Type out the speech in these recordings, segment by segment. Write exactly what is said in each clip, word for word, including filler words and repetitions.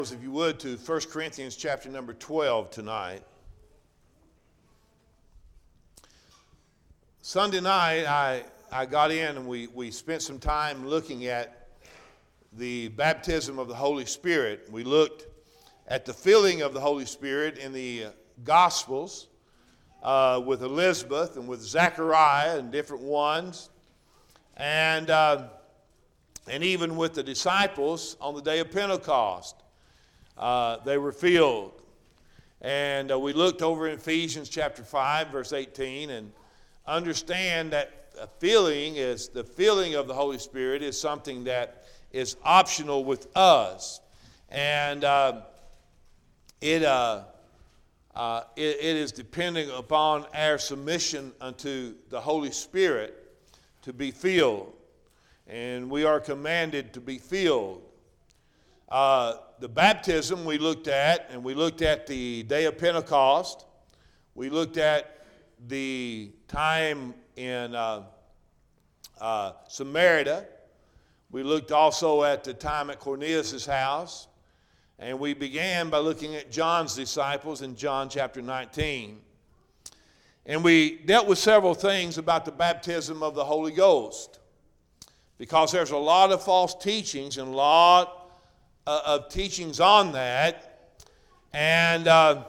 If you would, to First Corinthians chapter number twelve tonight. Sunday night, I, I got in and we, we spent some time looking at the baptism of the Holy Spirit. We looked at the filling of the Holy Spirit in the Gospels uh, with Elizabeth and with Zechariah and different ones. And, uh, and even with the disciples on the day of Pentecost. Uh, they were filled. And uh, we looked over in Ephesians chapter five, verse eighteen, and understand that a filling is the filling of the Holy Spirit is something that is optional with us. And uh, it, uh, uh, it, it is depending upon our submission unto the Holy Spirit to be filled. And we are commanded to be filled. Uh, the baptism we looked at, and we looked at the day of Pentecost. We looked at the time in uh, uh, Samaria. We looked also at the time at Cornelius' house. And we began by looking at John's disciples in John chapter nineteen. And we dealt with several things about the baptism of the Holy Ghost. Because there's a lot of false teachings and a lot Uh, of teachings on that, and uh,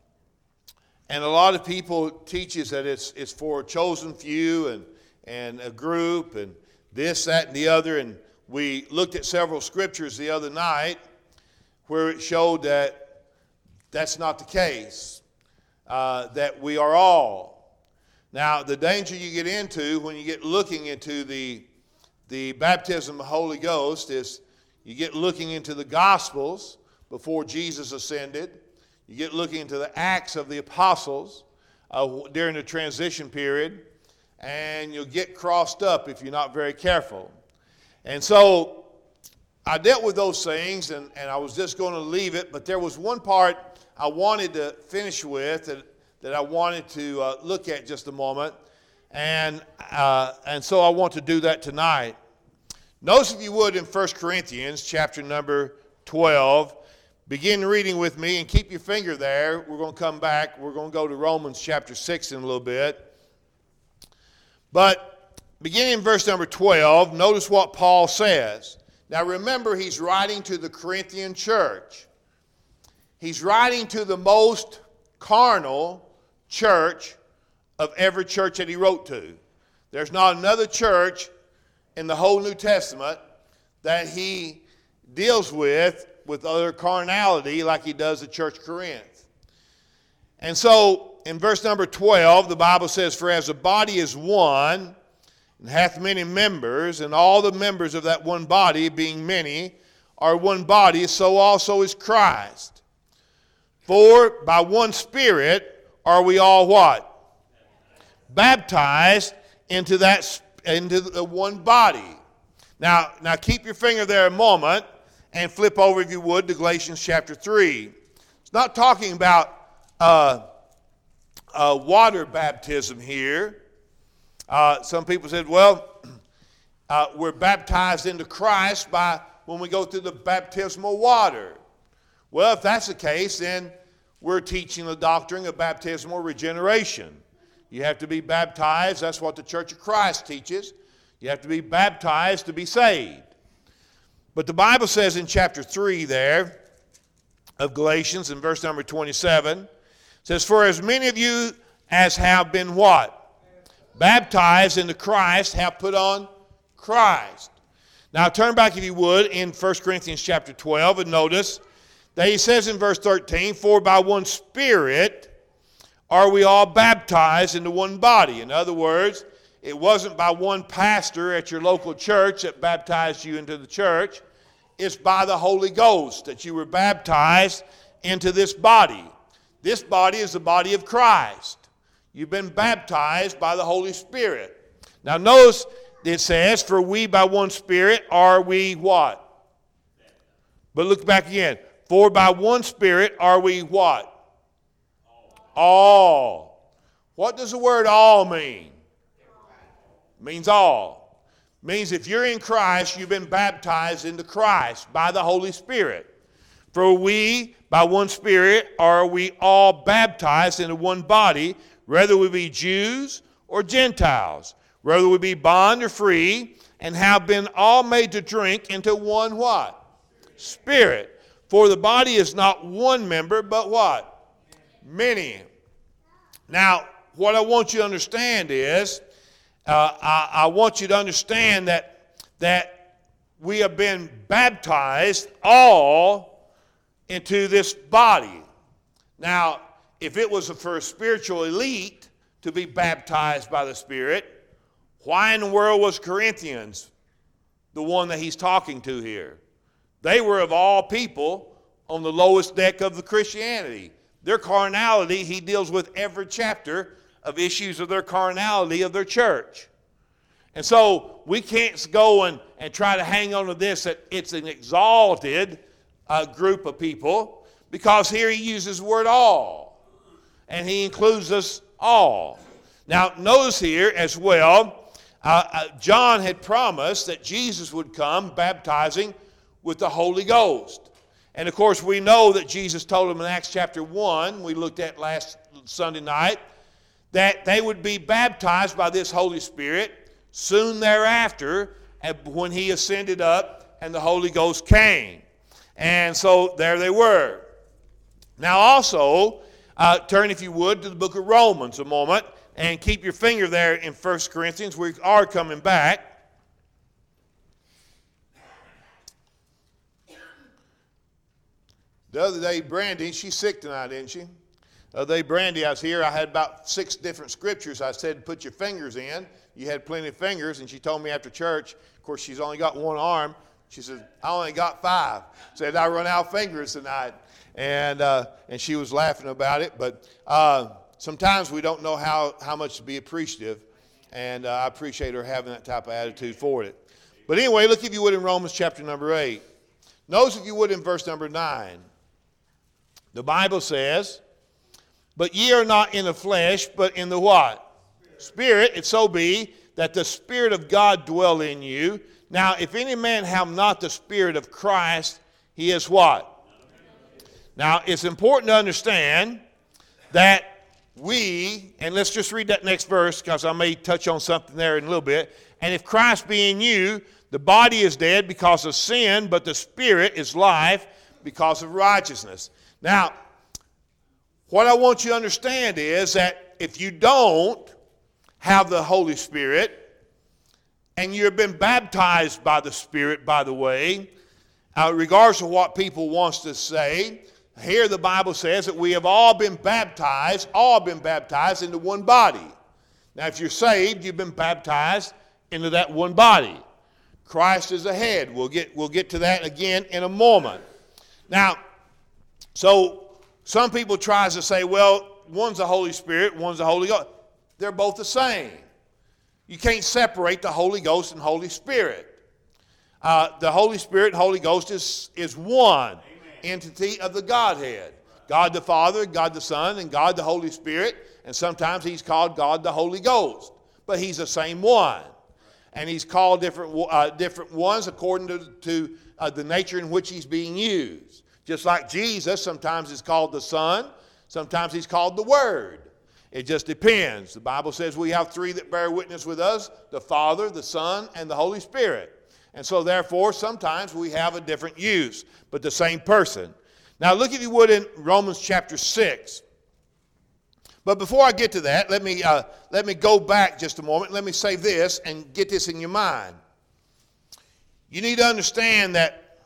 and a lot of people teaches that it's it's for a chosen few and and a group and this, that, and the other. And we looked at several scriptures the other night where it showed that that's not the case. Uh, that we are all. Now, the danger you get into when you get looking into the the baptism of the Holy Ghost is. You get looking into the Gospels before Jesus ascended. You get looking into the Acts of the Apostles uh, during the transition period. And you'll get crossed up if you're not very careful. And so I dealt with those things, and, and I was just going to leave it. But there was one part I wanted to finish with that, that I wanted to uh, look at just a moment. And, uh, and so I want to do that tonight. Notice, if you would, in First Corinthians chapter number twelve, begin reading with me and keep your finger there. We're going to come back. We're going to go to Romans chapter six in a little bit. But beginning in verse number twelve, notice what Paul says. Now remember, he's writing to the Corinthian church. He's writing to the most carnal church of every church that he wrote to. There's not another church in the whole New Testament that he deals with with other carnality like he does the church of Corinth. And so in verse number twelve, the Bible says, "For as the body is one, and hath many members, and all the members of that one body, being many, are one body, so also is Christ. For by one Spirit are we all" what? Baptized into that Spirit. Into the one body. Now, now keep your finger there a moment and flip over, if you would, to Galatians chapter three. It's not talking about uh, uh, water baptism here. Uh, some people said, well, uh, we're baptized into Christ by when we go through the baptismal water. Well, if that's the case, then we're teaching the doctrine of baptismal regeneration. You have to be baptized. That's what the Church of Christ teaches. You have to be baptized to be saved. But the Bible says in chapter three there of Galatians, in verse number twenty-seven, says, "For as many of you as have been" what? Baptized into Christ, have put on Christ. Now turn back, if you would, in First Corinthians chapter twelve, and notice that he says in verse thirteen, "For by one Spirit are we all baptized into one body." In other words, it wasn't by one pastor at your local church that baptized you into the church. It's by the Holy Ghost that you were baptized into this body. This body is the body of Christ. You've been baptized by the Holy Spirit. Now notice it says, "For we by one Spirit are we" what? But look back again. "For by one Spirit are we" what? All. What does the word all mean? It means all. It means if you're in Christ, you've been baptized into Christ by the Holy Spirit. For we, by one Spirit, are we all baptized into one body, whether we be Jews or Gentiles, whether we be bond or free, and have been all made to drink into one what? Spirit. For the body is not one member, but what? Many. Now, what I want you to understand is, uh, I, I want you to understand that, that we have been baptized all into this body. Now, if it was for a spiritual elite to be baptized by the Spirit, why in the world was Corinthians the one that he's talking to here? They were of all people on the lowest deck of the Christianity. Their carnality, he deals with every chapter of issues of their carnality of their church. And so we can't go and, and try to hang on to this that it's an exalted uh, group of people, because here he uses the word all, and he includes us all. Now notice here as well, uh, uh, John had promised that Jesus would come baptizing with the Holy Ghost. And of course we know that Jesus told them in Acts chapter one, we looked at last Sunday night, that they would be baptized by this Holy Spirit soon thereafter when he ascended up and the Holy Ghost came. And so there they were. Now also, uh, turn if you would to the book of Romans a moment and keep your finger there in First Corinthians. We are coming back. The other day, Brandy, she's sick tonight, isn't she? The other day, Brandy, I was here. I had about six different scriptures. I said, put your fingers in. You had plenty of fingers. And she told me after church, of course, she's only got one arm. She said, I only got five. Said, I run out of fingers tonight. And uh, and she was laughing about it. But uh, sometimes we don't know how, how much to be appreciative. And uh, I appreciate her having that type of attitude for it. But anyway, look if you would in Romans chapter number eight. Notice if you would in verse number nine. The Bible says, but ye are not in the flesh, but in the what? Spirit. Spirit, if so be that the Spirit of God dwell in you. Now, if any man have not the Spirit of Christ, he is what? Now, it's important to understand that we, and let's just read that next verse because I may touch on something there in a little bit. And if Christ be in you, the body is dead because of sin, but the Spirit is life because of righteousness. Now, what I want you to understand is that if you don't have the Holy Spirit, and you've been baptized by the Spirit, by the way, uh, regardless of what people wants to say, here the Bible says that we have all been baptized, all been baptized into one body. Now, if you're saved, you've been baptized into that one body. Christ is the head. We'll get, we'll get to that again in a moment. Now, so some people try to say, well, one's the Holy Spirit, one's the Holy Ghost. They're both the same. You can't separate the Holy Ghost and Holy Spirit. Uh, the Holy Spirit and Holy Ghost is, is one Amen. Entity of the Godhead. God the Father, God the Son, and God the Holy Spirit. And sometimes he's called God the Holy Ghost. But he's the same one. And he's called different, uh, different ones according to, to uh, the nature in which he's being used. Just like Jesus, sometimes he's called the Son, sometimes he's called the Word. It just depends. The Bible says we have three that bear witness with us, the Father, the Son, and the Holy Spirit. And so therefore, sometimes we have a different use, but the same person. Now look if you would in Romans chapter six. But before I get to that, let me, uh, let me go back just a moment. Let me say this and get this in your mind. You need to understand that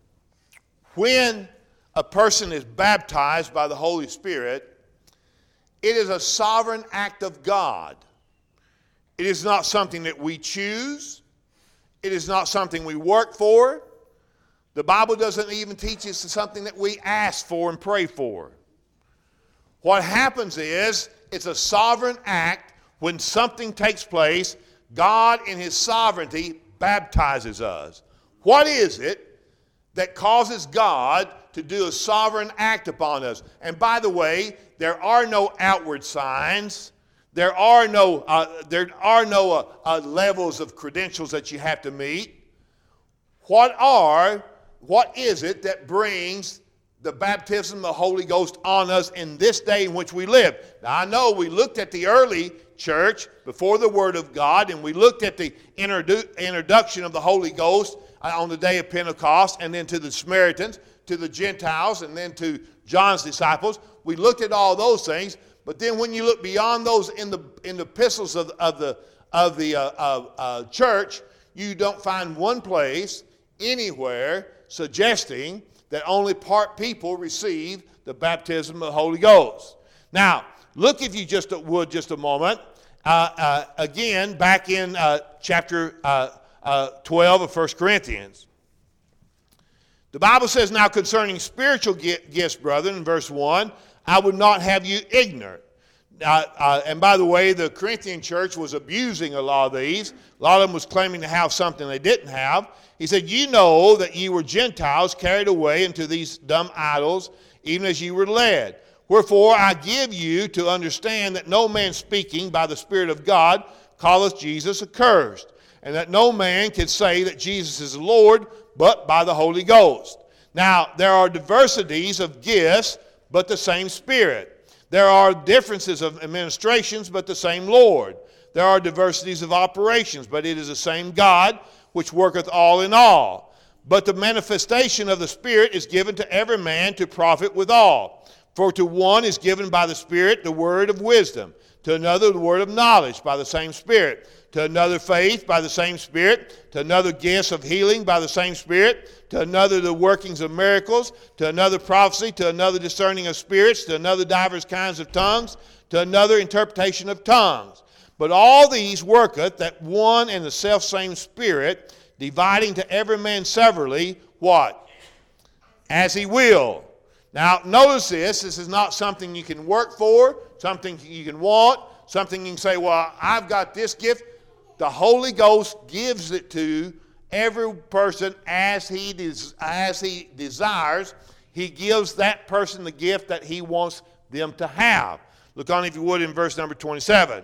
when a person is baptized by the Holy Spirit, it is a sovereign act of God. It is not something that we choose. It is not something we work for. The Bible doesn't even teach us something that we ask for and pray for. What happens is, it's a sovereign act. When something takes place, God in his sovereignty baptizes us. What is it that causes God to do a sovereign act upon us? And by the way, there are no outward signs. There are no, uh, there are no uh, uh, levels of credentials that you have to meet. What are, what is it that brings the baptism of the Holy Ghost on us in this day in which we live. Now, I know we looked at the early church before the Word of God, and we looked at the introdu- introduction of the Holy Ghost on the day of Pentecost, and then to the Samaritans, to the Gentiles, and then to John's disciples. We looked at all those things, but then when you look beyond those in the in the epistles of, of the of the uh, uh, uh, church, you don't find one place anywhere suggesting that only part people receive the baptism of the Holy Ghost. Now, look, if you just would, just a moment, uh, uh, again, back in uh, chapter uh, uh, twelve of First Corinthians. The Bible says, now concerning spiritual gifts, brethren, in verse one, I would not have you ignorant. Uh, uh, and by the way, the Corinthian church was abusing a lot of these. A lot of them was claiming to have something they didn't have. He said, you know that ye were Gentiles carried away into these dumb idols, even as ye were led. Wherefore I give you to understand that no man speaking by the Spirit of God calleth Jesus accursed, and that no man can say that Jesus is the Lord but by the Holy Ghost. Now, there are diversities of gifts, but the same Spirit. There are differences of administrations, but the same Lord. There are diversities of operations, but it is the same God, which worketh all in all. But the manifestation of the Spirit is given to every man to profit withal. For to one is given by the Spirit the word of wisdom, to another the word of knowledge by the same Spirit, to another faith by the same Spirit, to another gifts of healing by the same Spirit, to another the workings of miracles, to another prophecy, to another discerning of spirits, to another divers kinds of tongues, to another interpretation of tongues. But all these worketh that one and the selfsame Spirit, dividing to every man severally, what? As he will. Now, notice this. This is not something you can work for, something you can want, something you can say, well, I've got this gift. The Holy Ghost gives it to every person as he, des- as he desires. He gives that person the gift that he wants them to have. Look on, if you would, in verse number twenty-seven.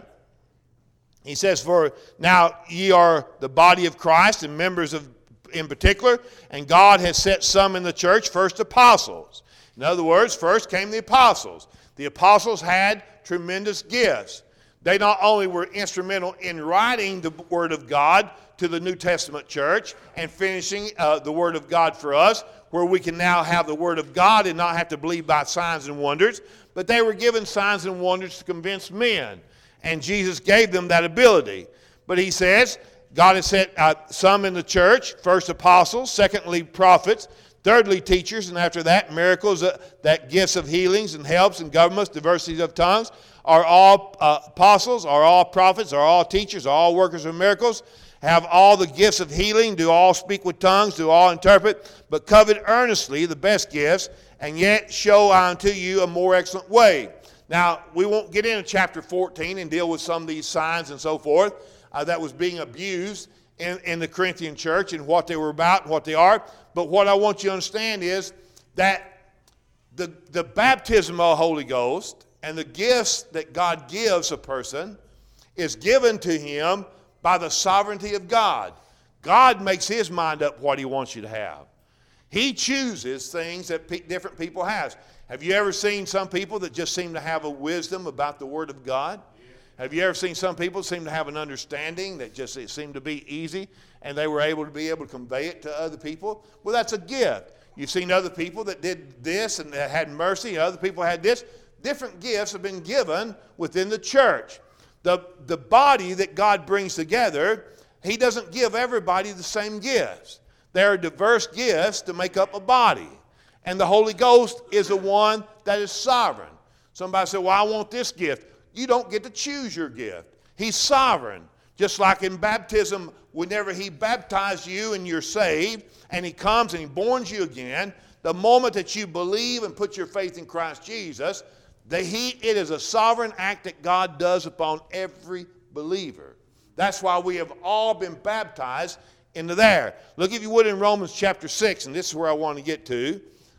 He says, for now ye are the body of Christ and members of in particular, and God has set some in the church, first apostles. In other words, first came the apostles. The apostles had tremendous gifts. They not only were instrumental in writing the Word of God to the New Testament church and finishing uh, the Word of God for us, where we can now have the Word of God and not have to believe by signs and wonders, but they were given signs and wonders to convince men. And Jesus gave them that ability. But he says, God has set uh, some in the church, first apostles, secondly prophets, thirdly teachers, and after that miracles, uh, that gifts of healings and helps and governments, diversities of tongues. Are all uh, apostles, are all prophets, are all teachers, are all workers of miracles, have all the gifts of healing, do all speak with tongues, do all interpret, but covet earnestly the best gifts, and yet show unto you a more excellent way. Now, we won't get into chapter fourteen and deal with some of these signs and so forth uh, that was being abused in, in the Corinthian church and what they were about and what they are. But what I want you to understand is that the, the baptism of the Holy Ghost and the gifts that God gives a person is given to him by the sovereignty of God. God makes his mind up what he wants you to have. He chooses things that pe- different people have. Have you ever seen some people that just seem to have a wisdom about the Word of God? Yeah. Have you ever seen some people seem to have an understanding that just it seemed to be easy and they were able to be able to convey it to other people? Well, that's a gift. You've seen other people that did this and that had mercy, and other people had this. Different gifts have been given within the church. The, the body that God brings together, he doesn't give everybody the same gifts. There are diverse gifts to make up a body. And the Holy Ghost is the one that is sovereign. Somebody said, well, I want this gift. You don't get to choose your gift. He's sovereign. Just like in baptism, whenever he baptized you and you're saved, and he comes and he borns you again, the moment that you believe and put your faith in Christ Jesus, that he, it is a sovereign act that God does upon every believer. That's why we have all been baptized into there. Look, if you would, in Romans chapter six, and this is where I want to get to.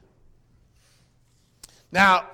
Now,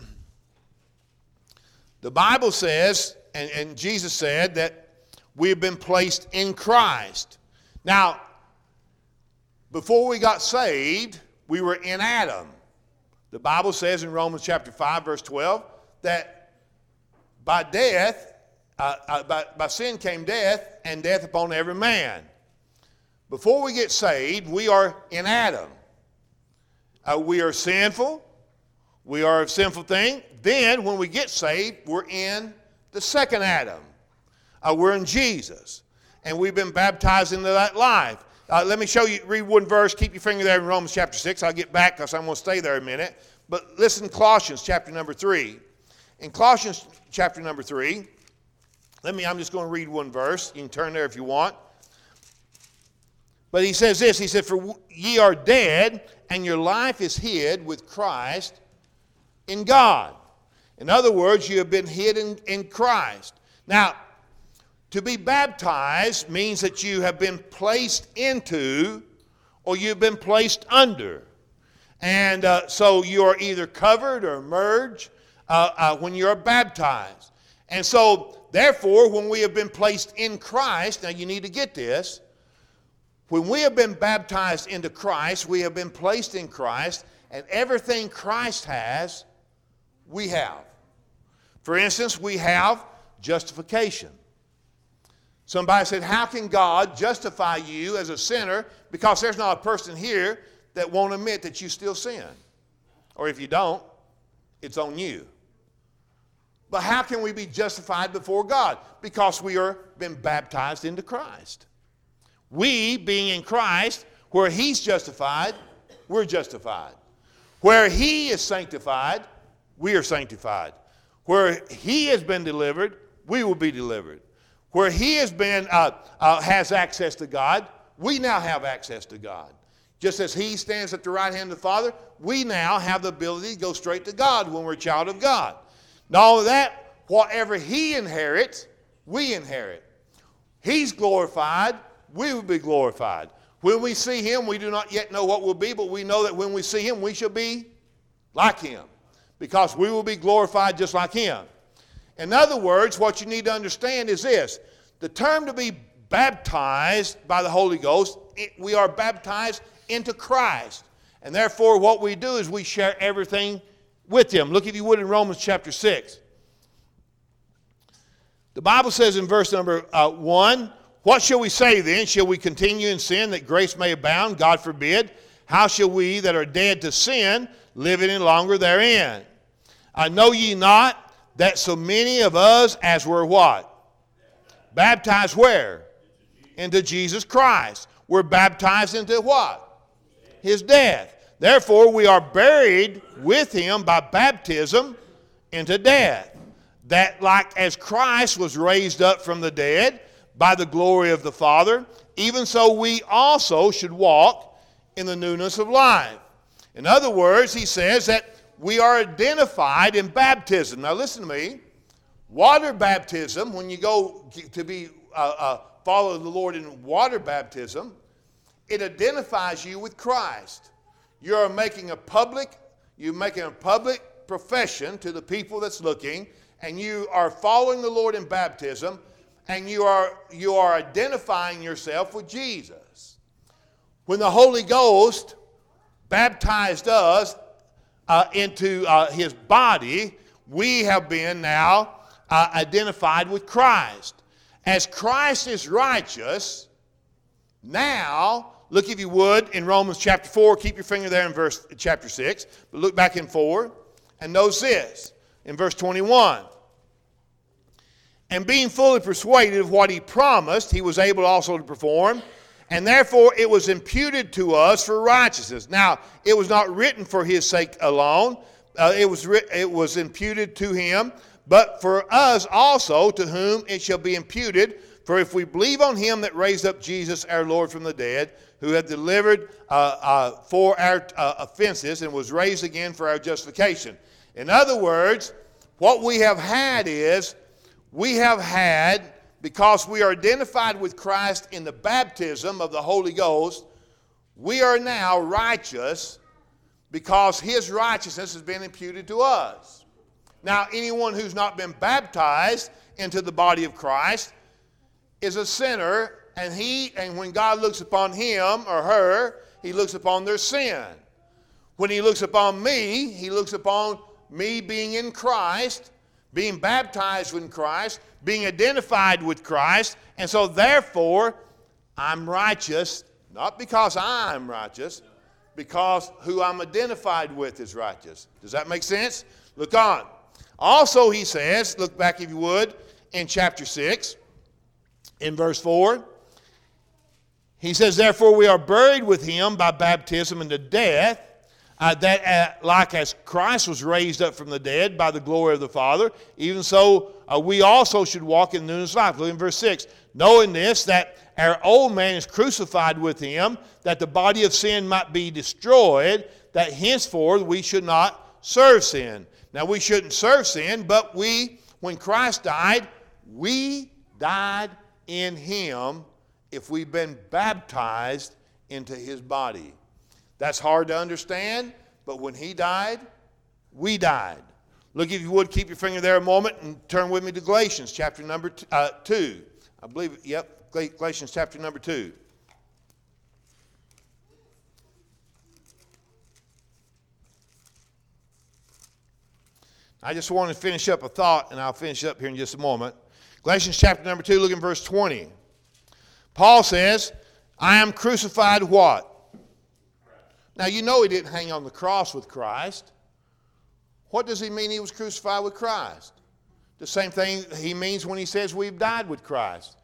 the Bible says, and, and Jesus said, that we have been placed in Christ. Now, before we got saved, we were in Adam. The Bible says in Romans chapter five, verse twelve, that by death, uh, uh, by, by sin came death, and death upon every man. Before we get saved, we are in Adam. Uh, we are sinful. We are a sinful thing. Then, when we get saved, we're in the second Adam. Uh, we're in Jesus. And we've been baptized into that life. Uh, let me show you, read one verse. Keep your finger there in Romans chapter six. I'll get back because I'm going to stay there a minute. But listen, Colossians chapter number three. In Colossians chapter number three, let me, I'm just going to read one verse. You can turn there if you want. But he says this, he said, for ye are dead, and your life is hid with Christ in God. In other words, you have been hid in, in Christ. Now, to be baptized means that you have been placed into or you've been placed under. And uh, so you are either covered or merged uh, uh, when you're baptized. And so, therefore, when we have been placed in Christ, now you need to get this, when we have been baptized into Christ, we have been placed in Christ, and everything Christ has, we have. For instance, we have justification. Somebody said, how can God justify you as a sinner? Because there's not a person here that won't admit that you still sin. Or if you don't, it's on you. But how can we be justified before God? Because we are been baptized into Christ. We, being in Christ, where he's justified, we're justified. Where he is sanctified, we are sanctified. Where he has been delivered, we will be delivered. Where he has been, uh, uh, has access to God, we now have access to God. Just as he stands at the right hand of the Father, we now have the ability to go straight to God when we're a child of God. Not only that, whatever he inherits, we inherit. He's glorified, we will be glorified. When we see him, we do not yet know what we'll be, but we know that when we see him, we shall be like him, because we will be glorified just like him. In other words, what you need to understand is this. The term to be baptized by the Holy Ghost, it, we are baptized into Christ. And therefore, what we do is we share everything with him. Look, if you would, in Romans chapter six. The Bible says in verse number uh, one, what shall we say then? Shall we continue in sin that grace may abound? God forbid. How shall we that are dead to sin live any longer therein? I know ye not that so many of us as were what? Baptized where? Into Jesus Christ. We're baptized into what? His death. Therefore we are buried with him by baptism into death. That like as Christ was raised up from the dead by the glory of the Father, even so we also should walk in the newness of life. In other words, he says that we are identified in baptism. Now listen to me. Water baptism, when you go to be uh, uh, follow the Lord in water baptism, it identifies you with Christ. You're making a public, you're making a public profession to the people that's looking, and you are following the Lord in baptism, and you are, you are identifying yourself with Jesus. When the Holy Ghost baptized us uh, into uh, his body, we have been now uh, identified with Christ. As Christ is righteous, now, look if you would in Romans chapter four, keep your finger there in verse chapter six, but look back in four, and notice this, in verse twenty-one. And being fully persuaded of what he promised, he was able also to perform, and therefore it was imputed to us for righteousness. Now, it was not written for his sake alone, uh, it was writ- it was imputed to him, but for us also, to whom it shall be imputed. For if we believe on him that raised up Jesus our Lord from the dead, who had delivered uh, uh, for our uh, offenses and was raised again for our justification. In other words, what we have had is, we have had, because we are identified with Christ in the baptism of the Holy Ghost, we are now righteous because his righteousness has been imputed to us. Now, anyone who's not been baptized into the body of Christ is a sinner, and he and when God looks upon him or her, he looks upon their sin. When he looks upon me, he looks upon me being in Christ, being baptized in Christ, being identified with Christ, and so therefore I'm righteous, not because I'm righteous, because who I'm identified with is righteous. Does that make sense? Look on. Also he says, look back if you would, in chapter six, in verse four, he says, therefore we are buried with him by baptism into death, uh, that uh, like as Christ was raised up from the dead by the glory of the Father, even so uh, we also should walk in newness of life. Look in verse six. Knowing this, that our old man is crucified with him, that the body of sin might be destroyed, that henceforth we should not serve sin. Now we shouldn't serve sin, but we, when Christ died, we died in him if we've been baptized into his body. That's hard to understand, but when he died, we died. Look, if you would, keep your finger there a moment and turn with me to Galatians chapter number two. Uh, two. I believe, yep, Galatians chapter number two. I just want to finish up a thought, and I'll finish up here in just a moment. Galatians chapter number two, look in verse twenty. Paul says, I am crucified what? Now, you know he didn't hang on the cross with Christ. What does he mean he was crucified with Christ? The same thing he means when he says we've died with Christ.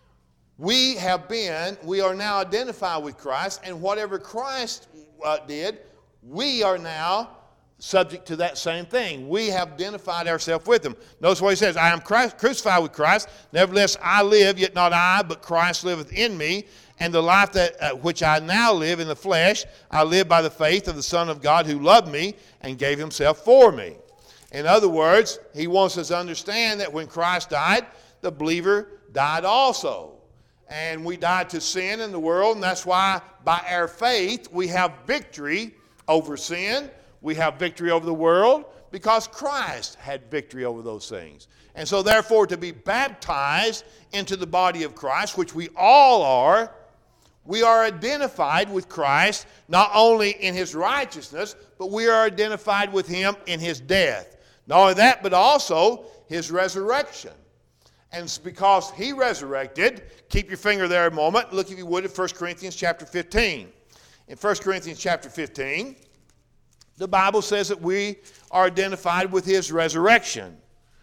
We have been, we are now identified with Christ, and whatever Christ uh, did, we are now subject to that same thing. We have identified ourselves with him. Notice what he says, I am Christ, crucified with Christ, nevertheless I live, yet not I, but Christ liveth in me. And the life that uh, which I now live in the flesh, I live by the faith of the Son of God who loved me and gave himself for me. In other words, he wants us to understand that when Christ died, the believer died also. And we died to sin in the world, and that's why by our faith we have victory over sin. We have victory over the world because Christ had victory over those things. And so therefore to be baptized into the body of Christ, which we all are, we are identified with Christ not only in his righteousness, but we are identified with him in his death. Not only that, but also his resurrection. And it's because he resurrected, keep your finger there a moment, look if you would at First Corinthians chapter fifteen. In First Corinthians chapter fifteen, the Bible says that we are identified with his resurrection.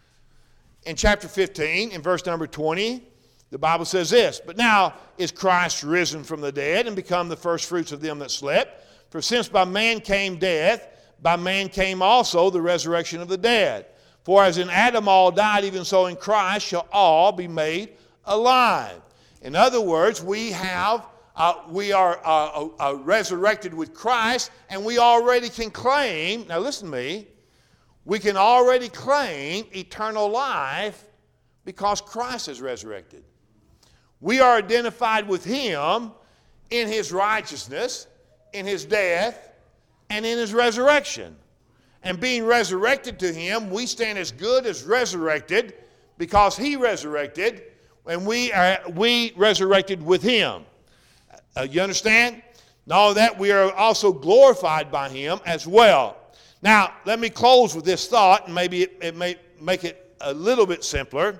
In chapter fifteen, in verse number twenty, the Bible says this, but now is Christ risen from the dead and become the first fruits of them that slept. For since by man came death, by man came also the resurrection of the dead. For as in Adam all died, even so in Christ shall all be made alive. In other words, we have, uh, we are uh, uh, resurrected with Christ, and we already can claim, now listen to me, we can already claim eternal life because Christ is resurrected. We are identified with him in his righteousness, in his death, and in his resurrection. And being resurrected to him, we stand as good as resurrected because he resurrected, and we are, we resurrected with him. Uh, you understand? Not only that, we are also glorified by him as well. Now, let me close with this thought, and maybe it, it may make it a little bit simpler.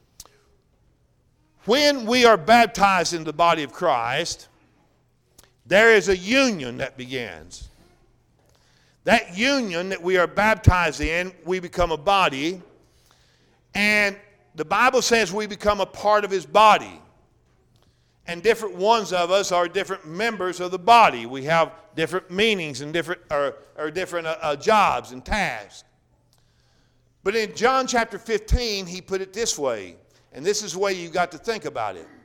When we are baptized in the body of Christ, there is a union that begins. That union that we are baptized in, we become a body, and the Bible says we become a part of his body. And different ones of us are different members of the body. We have different meanings and different or, or different uh, uh, jobs and tasks. But in John chapter fifteen, he put it this way, and this is the way you've got to think about it.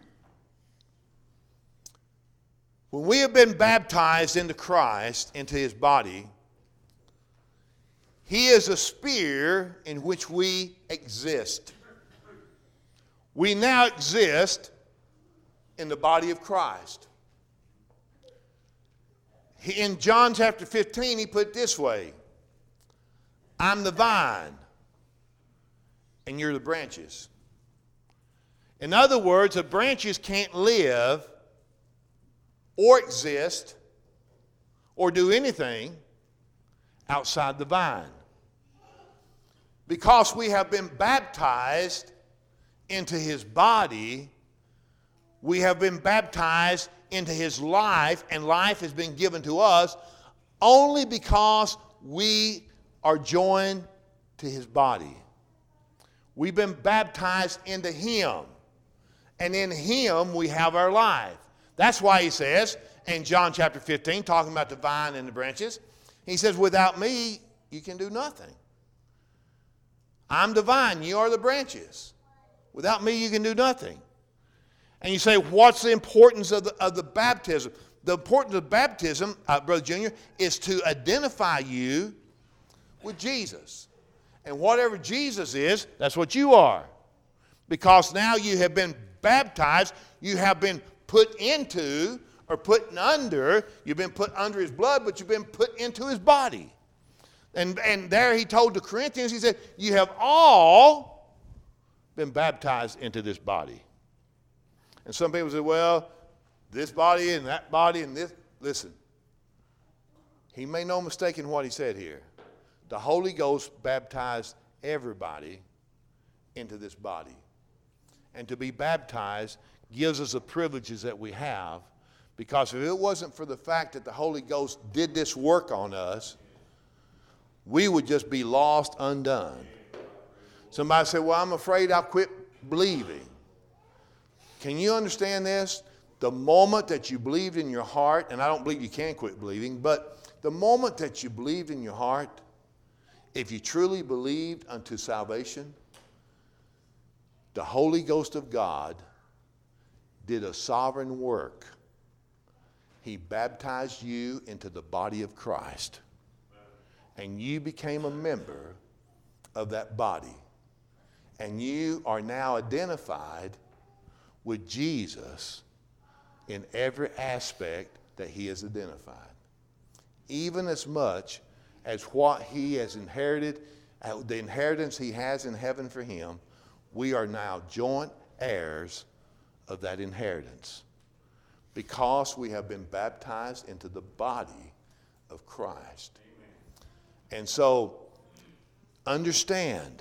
When we have been baptized into Christ, into his body, he is a sphere in which we exist. We now exist in the body of Christ. In John chapter fifteen, he put it this way, I'm the vine, and you're the branches. In other words, the branches can't live or exist or do anything outside the vine. Because we have been baptized into his body, we have been baptized into his life, and life has been given to us only because we are joined to his body. We've been baptized into him, and in him we have our life. That's why he says in John chapter fifteen, talking about the vine and the branches, he says, without me, you can do nothing. I'm the vine, you are the branches. Without me, you can do nothing. And you say, what's the importance of the, of the baptism? The importance of baptism, uh, Brother Junior, is to identify you with Jesus. And whatever Jesus is, that's what you are. Because now you have been baptized, you have been put into, or put under, you've been put under his blood, but you've been put into his body. And, and there he told the Corinthians, he said, you have all been baptized into this body. And some people say, well, this body and that body and this. Listen, he made no mistake in what he said here. The Holy Ghost baptized everybody into this body. And to be baptized gives us the privileges that we have, because if it wasn't for the fact that the Holy Ghost did this work on us, we would just be lost, undone. Somebody said, well, I'm afraid I'll quit believing. Can you understand this? The moment that you believed in your heart, and I don't believe you can quit believing, but the moment that you believed in your heart, if you truly believed unto salvation, the Holy Ghost of God did a sovereign work. He baptized you into the body of Christ, and you became a member of that body. And you are now identified with Jesus in every aspect that he has identified. Even as much as what he has inherited, uh, the inheritance he has in heaven for him, we are now joint heirs of that inheritance, because we have been baptized into the body of Christ. Amen. And so, understand,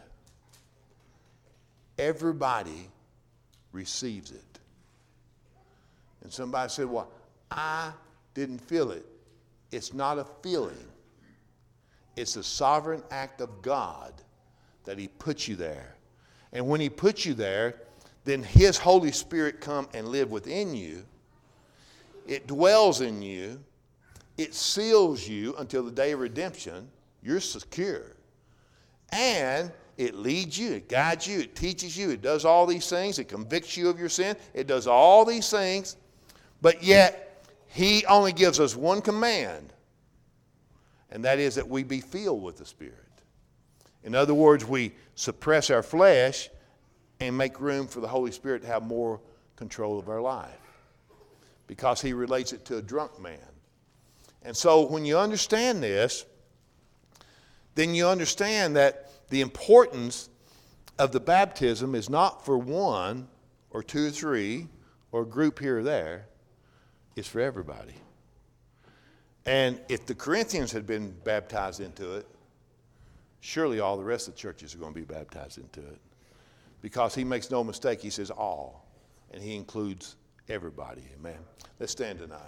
everybody receives it. And somebody said, well, I didn't feel it. It's not a feeling. It's a sovereign act of God that he put you there. And when he put you there, then his Holy Spirit come and live within you. It dwells in you. It seals you until the day of redemption. You're secure. And it leads you, it guides you, it teaches you, it does all these things, it convicts you of your sin, it does all these things, but yet he only gives us one command, and that is that we be filled with the Spirit. In other words, we suppress our flesh and make room for the Holy Spirit to have more control of our life, because he relates it to a drunk man. And so when you understand this, then you understand that the importance of the baptism is not for one or two or three or a group here or there. It's for everybody. And if the Corinthians had been baptized into it, surely all the rest of the churches are going to be baptized into it. Because he makes no mistake, he says all. And he includes everybody. Amen. Let's stand tonight.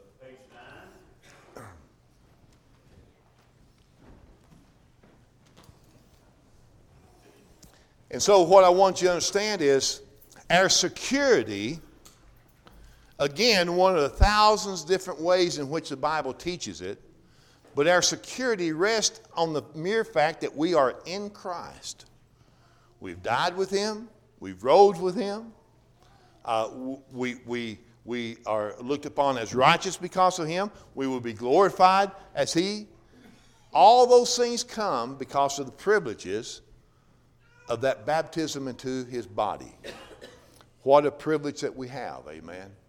And so what I want you to understand is our security, again, one of the thousands different ways in which the Bible teaches it, but our security rests on the mere fact that we are in Christ. We've died with him. We've rose with him. Uh, we, we, we are looked upon as righteous because of him. We will be glorified as he. All those things come because of the privileges of that baptism into his body. What a privilege that we have, amen.